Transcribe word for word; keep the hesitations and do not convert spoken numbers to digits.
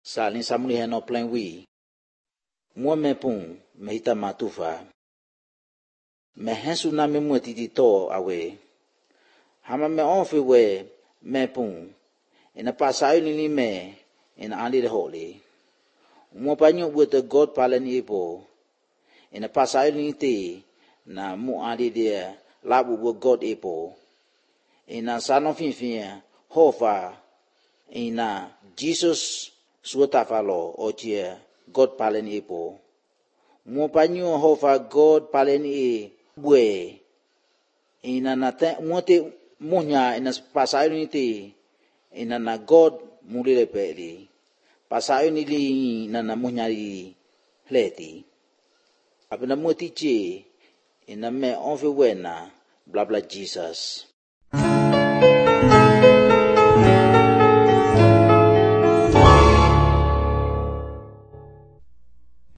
Salin samuli heno plan wi. Mua me pun me hita matufa. Me hensu na me mua titi to awe. Hama me onfe we me pun. Ina pasayo nili me ina andi de holi. Mua panyo buat God palen ipo. Ina pasayo nili te na mu andi de labu buat God ipo. Ina sano fin fin hofa ina Jesus suota falo ochie God palen ipo. Mua panyo hofa God palen i bue. Ina na te muate munya ina pasayo nili te ina na God mulile peli. Pasayo nili na na munya li leti. Apena muati che ina me onfe wena bla bla Jesus.